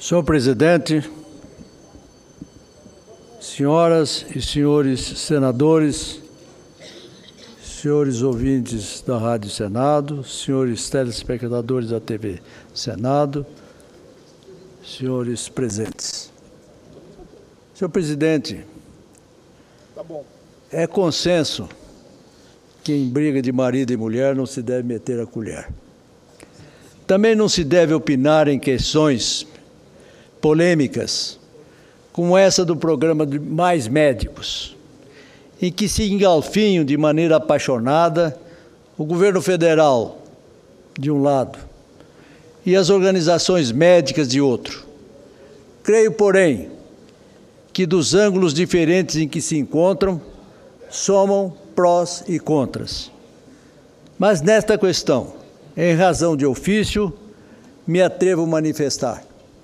Senhor presidente, senhoras e senhores senadores, senhores ouvintes da Rádio Senado, senhores telespectadores da TV Senado, senhores presentes. Senhor presidente, é consenso que em briga de marido e mulher não se deve meter a colher. Também não se deve opinar em questões polêmicas, como essa do programa de Mais Médicos, em que se engalfinham de maneira apaixonada o governo federal, de um lado, e as organizações médicas, de outro. Creio, porém, que dos ângulos diferentes em que se encontram, somam prós e contras. Mas nesta questão, em razão de ofício, me atrevo a manifestar.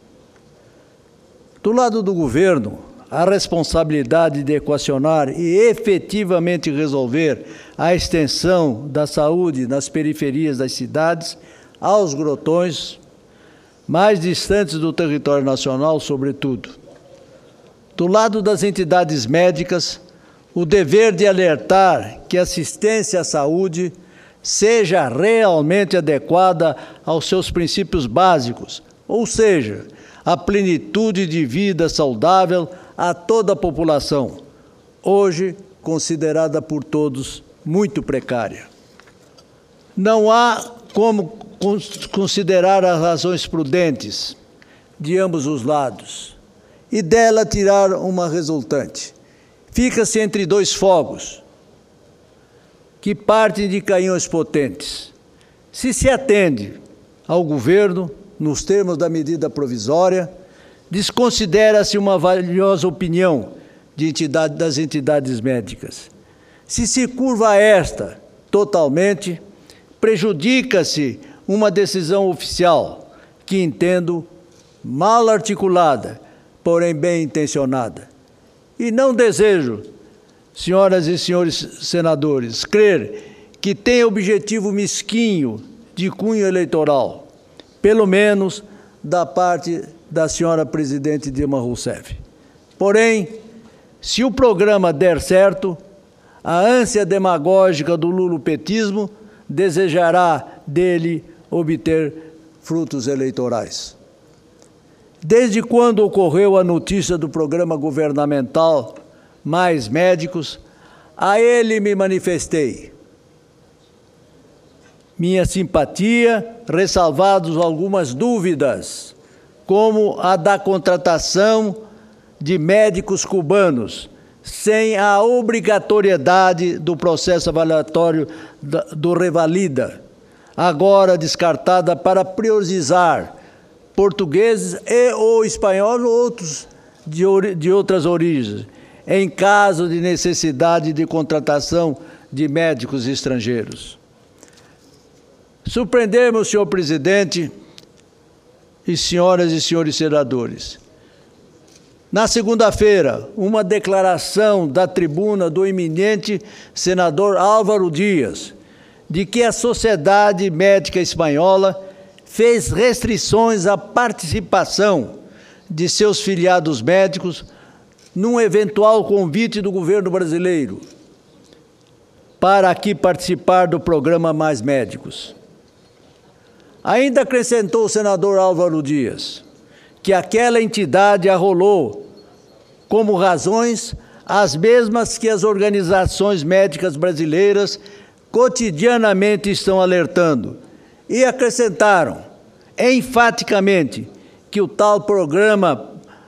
Do lado do governo, a responsabilidade de equacionar e efetivamente resolver a extensão da saúde nas periferias das cidades aos grotões mais distantes do território nacional, sobretudo. Do lado das entidades médicas, o dever de alertar que a assistência à saúde seja realmente adequada aos seus princípios básicos, ou seja, a plenitude de vida saudável a toda a população, hoje considerada por todos muito precária. Não há como considerar as razões prudentes de ambos os lados e dela tirar uma resultante. Fica-se entre dois fogos que partem de canhões potentes. Se atende ao governo, nos termos da medida provisória, desconsidera-se uma valiosa opinião das entidades médicas. Se curva a esta totalmente, prejudica-se uma decisão oficial, que entendo mal articulada, porém bem intencionada. E não desejo, senhoras e senhores senadores, crer que tem objetivo mesquinho de cunho eleitoral, pelo menos da parte da senhora presidente Dilma Rousseff. Porém, se o programa der certo, a ânsia demagógica do lulopetismo desejará dele obter frutos eleitorais. Desde quando ocorreu a notícia do programa governamental Mais Médicos, a ele me manifestei minha simpatia, ressalvados algumas dúvidas, como a da contratação de médicos cubanos, sem a obrigatoriedade do processo avaliatório do Revalida, agora descartada para priorizar portugueses e ou espanhóis ou outros de outras origens, em caso de necessidade de contratação de médicos estrangeiros. Surpreendemos, senhor presidente e senhoras e senhores senadores. Na segunda-feira, uma declaração da tribuna do eminente senador Álvaro Dias, de que a Sociedade Médica Espanhola fez restrições à participação de seus filiados médicos num eventual convite do governo brasileiro para aqui participar do programa Mais Médicos. Ainda acrescentou o senador Álvaro Dias que aquela entidade arrolou como razões as mesmas que as organizações médicas brasileiras cotidianamente estão alertando, e acrescentaram enfaticamente que tal programa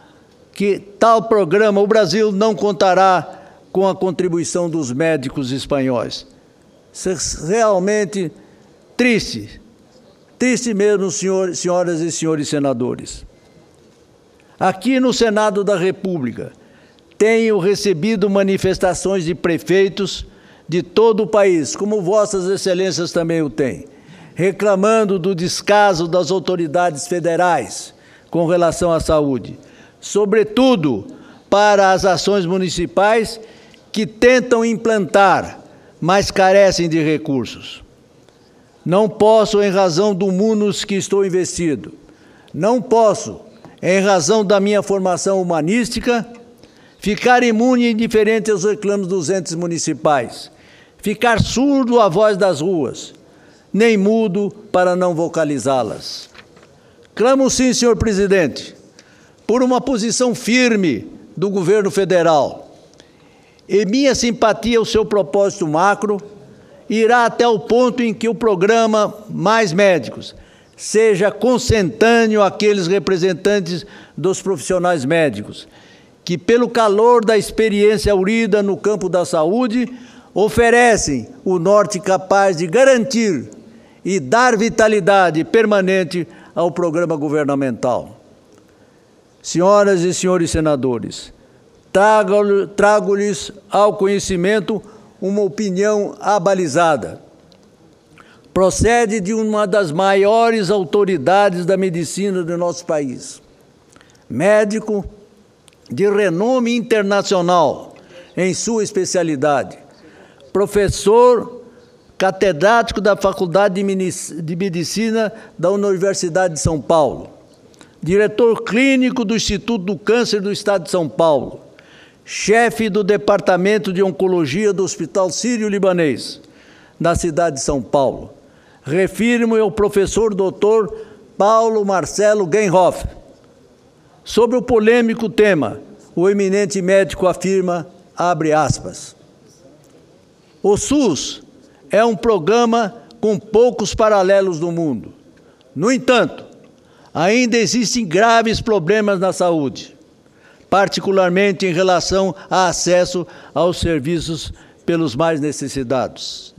o Brasil não contará com a contribuição dos médicos espanhóis. Isso é realmente triste mesmo, senhoras e senhores senadores. Aqui no Senado da República, tenho recebido manifestações de prefeitos de todo o país, como vossas excelências também o têm, reclamando do descaso das autoridades federais com relação à saúde, sobretudo para as ações municipais que tentam implantar, mas carecem de recursos. Não posso, em razão do munus que estou investido, não posso, em razão da minha formação humanística, ficar imune e indiferente aos reclamos dos entes municipais, ficar surdo à voz das ruas, nem mudo para não vocalizá-las. Clamo sim, senhor presidente, por uma posição firme do governo federal, e minha simpatia ao seu propósito macro irá até o ponto em que o programa Mais Médicos seja consentâneo àqueles representantes dos profissionais médicos, que, pelo calor da experiência aurida no campo da saúde, oferecem o norte capaz de garantir e dar vitalidade permanente ao programa governamental. Senhoras e senhores senadores, trago-lhes ao conhecimento uma opinião abalizada. Procede de uma das maiores autoridades da medicina do nosso país, médico de renome internacional em sua especialidade, professor catedrático da Faculdade de Medicina da Universidade de São Paulo, diretor clínico do Instituto do Câncer do Estado de São Paulo, chefe do Departamento de Oncologia do Hospital Sírio-Libanês, na cidade de São Paulo. Refiro-me ao professor doutor Paulo Marcelo Genhoff. Sobre o polêmico tema, o eminente médico afirma, abre aspas, o SUS é um programa com poucos paralelos no mundo. No entanto, ainda existem graves problemas na saúde, particularmente em relação ao acesso aos serviços pelos mais necessitados.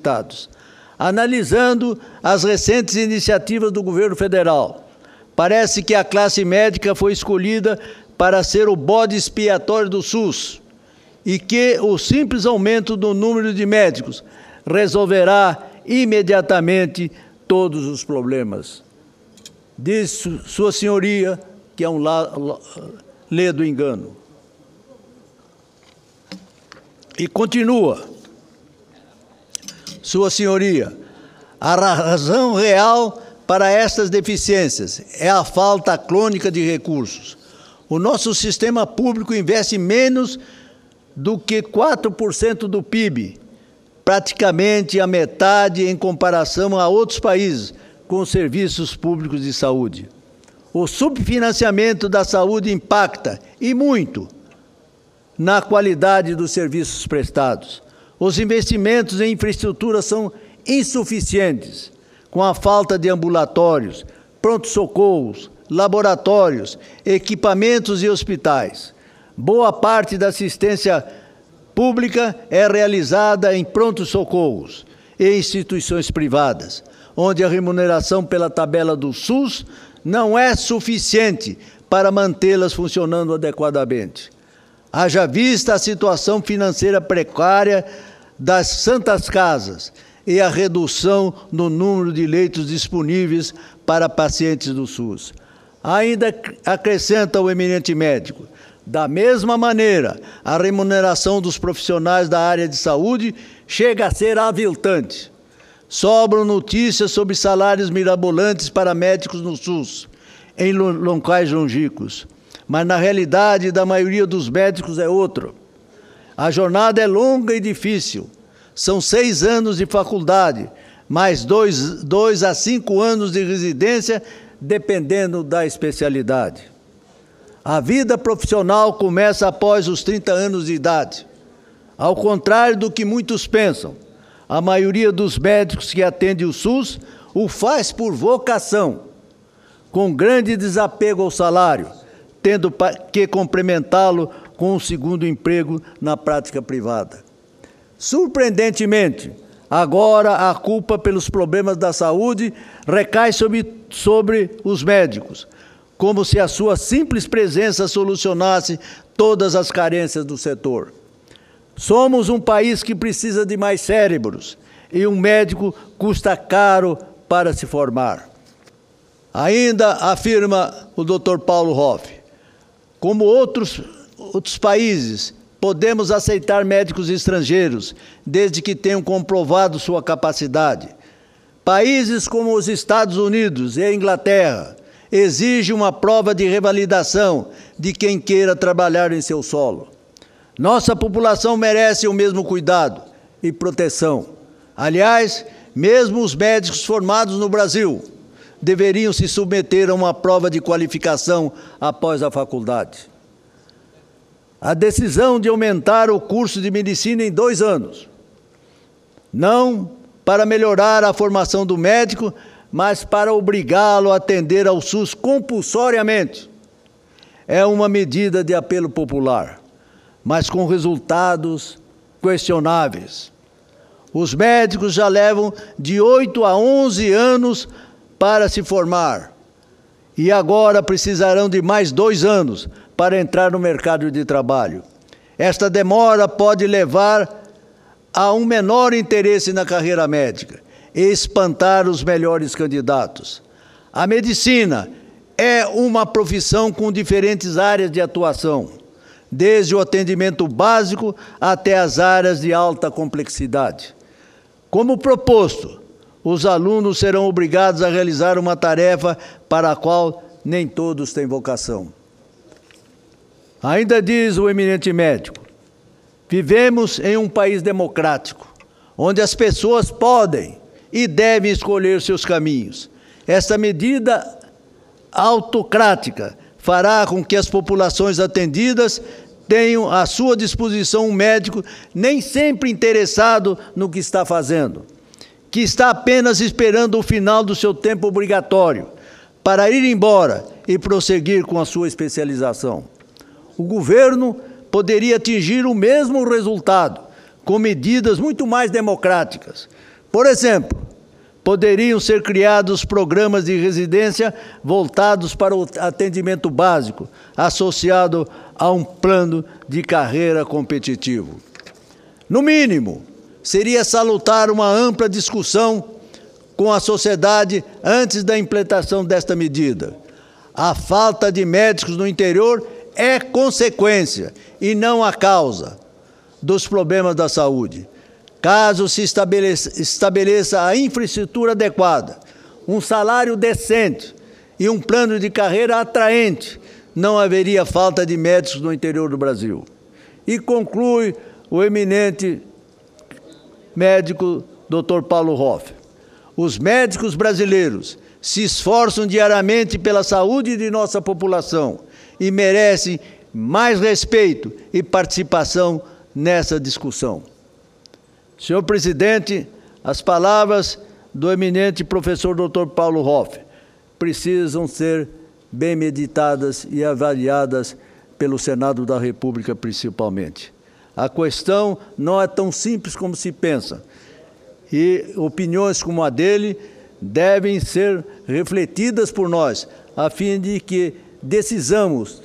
Analisando as recentes iniciativas do governo federal, parece que a classe médica foi escolhida para ser o bode expiatório do SUS e que o simples aumento do número de médicos resolverá imediatamente todos os problemas. Diz Sua Senhoria que é um ledo engano. E continua, Sua Senhoria, a razão real para estas deficiências é a falta crônica de recursos. O nosso sistema público investe menos do que 4% do PIB, praticamente a metade em comparação a outros países com serviços públicos de saúde. O subfinanciamento da saúde impacta, e muito, na qualidade dos serviços prestados. Os investimentos em infraestrutura são insuficientes, com a falta de ambulatórios, pronto-socorros, laboratórios, equipamentos e hospitais. Boa parte da assistência pública é realizada em pronto-socorros e instituições privadas, onde a remuneração pela tabela do SUS não é suficiente para mantê-las funcionando adequadamente. Haja vista a situação financeira precária das santas casas e a redução no número de leitos disponíveis para pacientes do SUS. Ainda acrescenta o eminente médico, da mesma maneira, a remuneração dos profissionais da área de saúde chega a ser aviltante. Sobram notícias sobre salários mirabolantes para médicos no SUS, em locais longínquos, mas na realidade da maioria dos médicos é outro. A jornada é longa e difícil. São 6 anos de faculdade, mais 2 a 5 anos de residência, dependendo da especialidade. A vida profissional começa após os 30 anos de idade. Ao contrário do que muitos pensam, a maioria dos médicos que atende o SUS o faz por vocação, com grande desapego ao salário, tendo que complementá-lo com um segundo emprego na prática privada. Surpreendentemente, agora a culpa pelos problemas da saúde recai sobre os médicos, como se a sua simples presença solucionasse todas as carências do setor. Somos um país que precisa de mais cérebros, e um médico custa caro para se formar. Ainda afirma o Dr. Paulo Hoff, como outros países, podemos aceitar médicos estrangeiros, desde que tenham comprovado sua capacidade. Países como os Estados Unidos e a Inglaterra exige uma prova de revalidação de quem queira trabalhar em seu solo. Nossa população merece o mesmo cuidado e proteção. Aliás, mesmo os médicos formados no Brasil deveriam se submeter a uma prova de qualificação após a faculdade. A decisão de aumentar o curso de medicina em 2 anos, não para melhorar a formação do médico, mas para obrigá-lo a atender ao SUS compulsoriamente, é uma medida de apelo popular, mas com resultados questionáveis. Os médicos já levam de 8 a 11 anos para se formar e agora precisarão de mais 2 anos para entrar no mercado de trabalho. Esta demora pode levar a um menor interesse na carreira médica e espantar os melhores candidatos. A medicina é uma profissão com diferentes áreas de atuação, desde o atendimento básico até as áreas de alta complexidade. Como proposto, os alunos serão obrigados a realizar uma tarefa para a qual nem todos têm vocação. Ainda diz o eminente médico, vivemos em um país democrático, onde as pessoas podem e devem escolher seus caminhos. Esta medida autocrática fará com que as populações atendidas tenham à sua disposição um médico nem sempre interessado no que está fazendo, que está apenas esperando o final do seu tempo obrigatório para ir embora e prosseguir com a sua especialização. O governo poderia atingir o mesmo resultado com medidas muito mais democráticas. Por exemplo, poderiam ser criados programas de residência voltados para o atendimento básico, associado a um plano de carreira competitivo. No mínimo, seria salutar uma ampla discussão com a sociedade antes da implementação desta medida. A falta de médicos no interior é consequência e não a causa dos problemas da saúde. Caso se estabeleça a infraestrutura adequada, um salário decente e um plano de carreira atraente, não haveria falta de médicos no interior do Brasil. E conclui o eminente médico Dr. Paulo Hoff. Os médicos brasileiros se esforçam diariamente pela saúde de nossa população e merecem mais respeito e participação nessa discussão. Senhor presidente, as palavras do eminente professor Dr. Paulo Hoff precisam ser bem meditadas e avaliadas pelo Senado da República, principalmente. A questão não é tão simples como se pensa, e opiniões como a dele devem ser refletidas por nós, a fim de que decidamos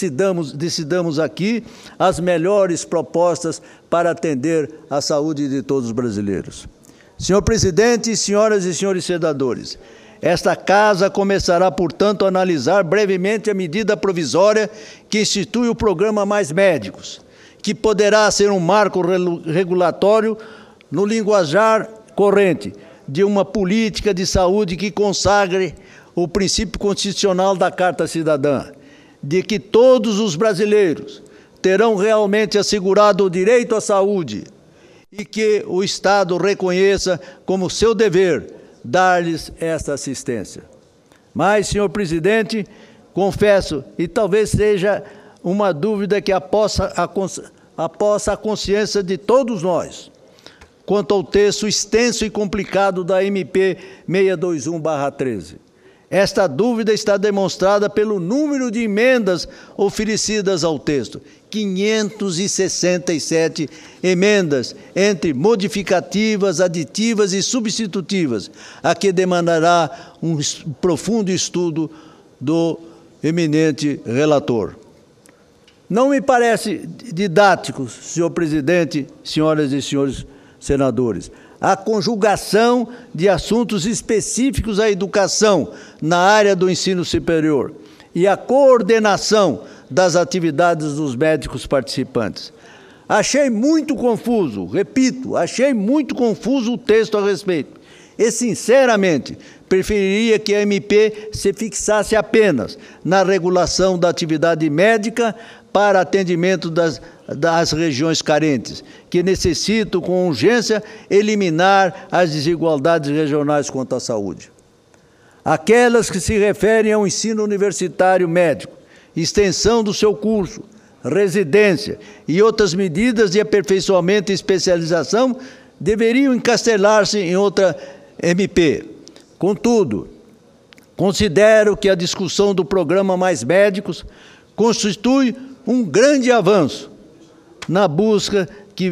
aqui as melhores propostas para atender à saúde de todos os brasileiros. Senhor presidente, senhoras e senhores senadores, esta Casa começará, portanto, a analisar brevemente a medida provisória que institui o programa Mais Médicos, que poderá ser um marco regulatório no linguajar corrente de uma política de saúde que consagre o princípio constitucional da Carta Cidadã, de que todos os brasileiros terão realmente assegurado o direito à saúde e que o Estado reconheça como seu dever dar-lhes essa assistência. Mas, senhor presidente, confesso, e talvez seja uma dúvida que apossa a consciência de todos nós, quanto ao texto extenso e complicado da MP 621/13. Esta dúvida está demonstrada pelo número de emendas oferecidas ao texto. 567 emendas, entre modificativas, aditivas e substitutivas, a que demandará um profundo estudo do eminente relator. Não me parece didático, senhor presidente, senhoras e senhores senadores, a conjugação de assuntos específicos à educação na área do ensino superior e a coordenação das atividades dos médicos participantes. Achei muito confuso, repito, achei muito confuso o texto a respeito. e, sinceramente, preferiria que a MP se fixasse apenas na regulação da atividade médica para atendimento das regiões carentes, que necessitam, com urgência, eliminar as desigualdades regionais quanto à saúde. Aquelas que se referem ao ensino universitário médico, extensão do seu curso, residência e outras medidas de aperfeiçoamento e especialização deveriam encastelar-se em outra MP. Contudo, considero que a discussão do programa Mais Médicos constitui um grande avanço na busca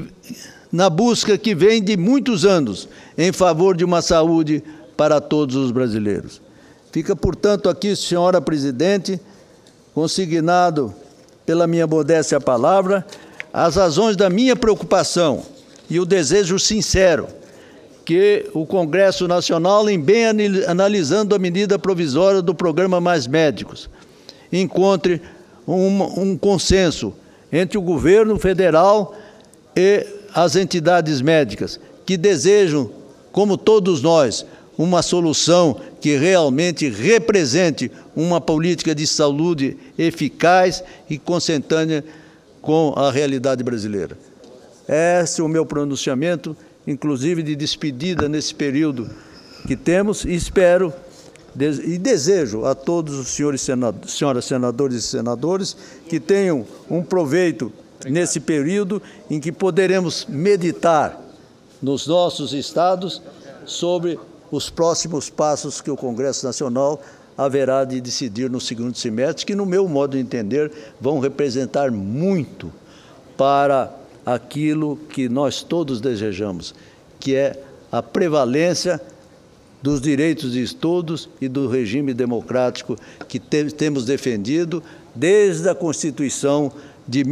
que vem de muitos anos em favor de uma saúde para todos os brasileiros. Fica, portanto, aqui, senhora presidente, consignado pela minha modéstia palavra, as razões da minha preocupação e o desejo sincero que o Congresso Nacional, em bem analisando a medida provisória do programa Mais Médicos, encontre um consenso entre o governo federal e as entidades médicas, que desejam, como todos nós, uma solução que realmente represente uma política de saúde eficaz e consentânea com a realidade brasileira. Esse é o meu pronunciamento, inclusive de despedida nesse período que temos, e espero e desejo a todos os senhoras senadores e senadores que tenham um proveito nesse período em que poderemos meditar nos nossos estados sobre os próximos passos que o Congresso Nacional haverá de decidir no segundo semestre, que, no meu modo de entender, vão representar muito para aquilo que nós todos desejamos, que é a prevalência dos direitos de todos e do regime democrático que temos defendido desde a Constituição de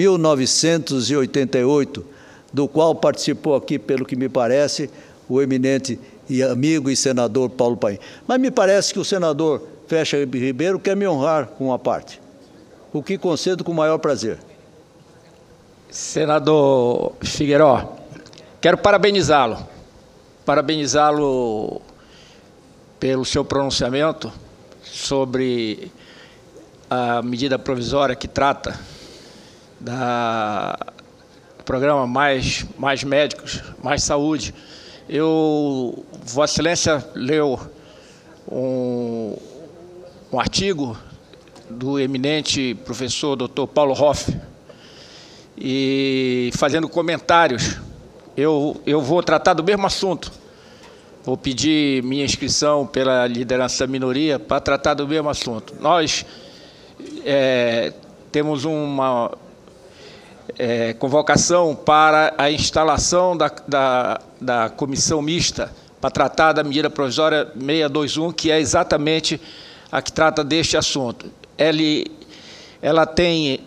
1988, do qual participou aqui, pelo que me parece, o eminente e amigo e senador Paulo Paim. Mas me parece que o senador Fecha Ribeiro quer me honrar com uma parte, o que concedo com o maior prazer. Senador Figueiró, quero parabenizá-lo pelo seu pronunciamento sobre a medida provisória que trata do programa Mais Médicos, Mais Saúde. Vossa Excelência leu um artigo do eminente professor Dr. Paulo Hoff, e fazendo comentários, eu vou tratar do mesmo assunto. Vou pedir minha inscrição pela liderança da minoria para tratar do mesmo assunto. Nós temos uma convocação para a instalação da comissão mista para tratar da medida provisória 621, que é exatamente a que trata deste assunto. Ela tem,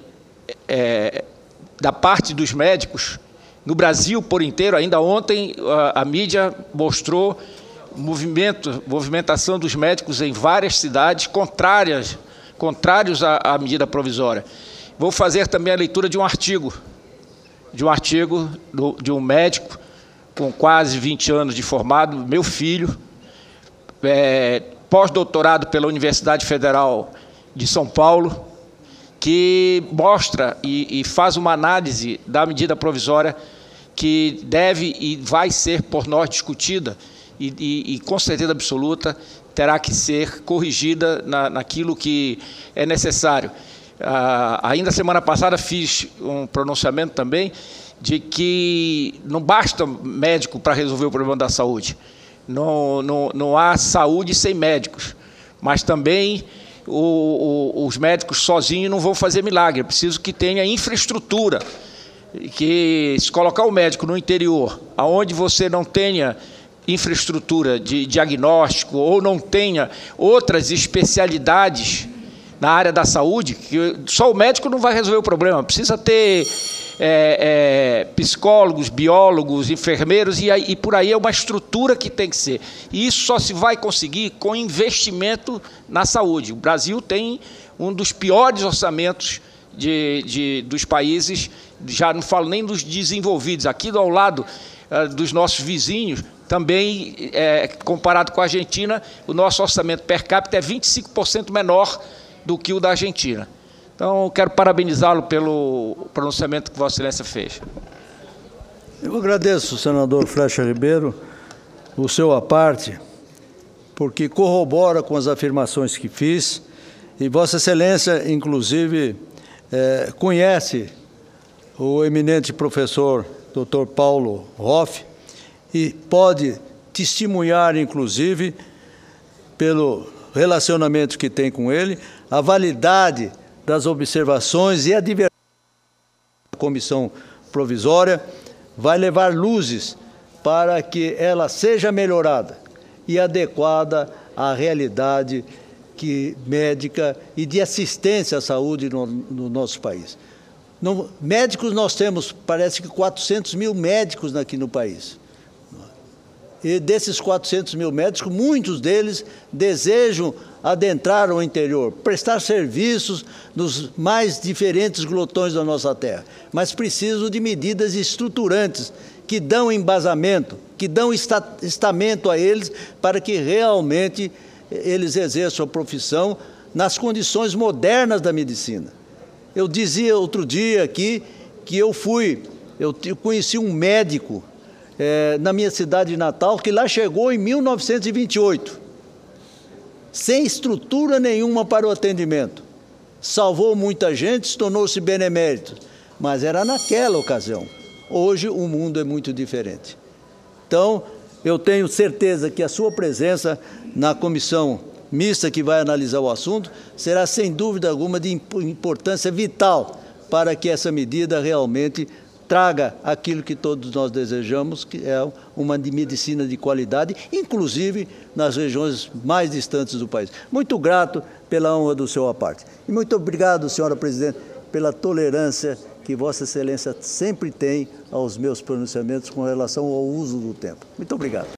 da parte dos médicos, no Brasil por inteiro, ainda ontem a mídia mostrou movimentação dos médicos em várias cidades contrários à medida provisória. Vou fazer também a leitura de um artigo de um médico com quase 20 anos de formado, meu filho, pós-doutorado pela Universidade Federal de São Paulo, que mostra e faz uma análise da medida provisória que deve e vai ser por nós discutida e com certeza absoluta, terá que ser corrigida naquilo que é necessário. Ainda semana passada fiz um pronunciamento também de que não basta médico para resolver o problema da saúde. Não há saúde sem médicos, mas também os médicos sozinhos não vão fazer milagre. É preciso que tenha infraestrutura, que se colocar o médico no interior, aonde você não tenha infraestrutura de diagnóstico ou não tenha outras especialidades na área da saúde, que só o médico não vai resolver o problema, precisa ter psicólogos, biólogos, enfermeiros, e por aí é uma estrutura que tem que ser. E isso só se vai conseguir com investimento na saúde. O Brasil tem um dos piores orçamentos dos países, já não falo nem dos desenvolvidos, aqui ao lado dos nossos vizinhos, Também, comparado com a Argentina, o nosso orçamento per capita é 25% menor do que o da Argentina. Então, quero parabenizá-lo pelo pronunciamento que Vossa Excelência fez. Eu agradeço, senador Flecha Ribeiro, o seu à parte, porque corrobora com as afirmações que fiz, e Vossa Excelência, inclusive, conhece o eminente professor Dr. Paulo Hoff e pode testemunhar, inclusive, pelo relacionamento que tem com ele, a validade das observações e a diversidade da comissão provisória vai levar luzes para que ela seja melhorada e adequada à realidade médica e de assistência à saúde no nosso país. Médicos nós temos, parece que 400 mil médicos aqui no país. E desses 400 mil médicos, muitos deles desejam adentrar o interior, prestar serviços nos mais diferentes glotões da nossa terra, mas precisam de medidas estruturantes que dão embasamento, que dão estamento a eles para que realmente eles exerçam a profissão nas condições modernas da medicina. Eu dizia outro dia aqui que eu conheci um médico na minha cidade natal, que lá chegou em 1928, sem estrutura nenhuma para o atendimento. Salvou muita gente, tornou-se benemérito, mas era naquela ocasião. Hoje o mundo é muito diferente. Então, eu tenho certeza que a sua presença na comissão mista que vai analisar o assunto será, sem dúvida alguma, de importância vital para que essa medida realmente traga aquilo que todos nós desejamos, que é uma medicina de qualidade, inclusive nas regiões mais distantes do país. Muito grato pela honra do seu à parte. E muito obrigado, senhora presidente, pela tolerância que Vossa Excelência sempre tem aos meus pronunciamentos com relação ao uso do tempo. Muito obrigado.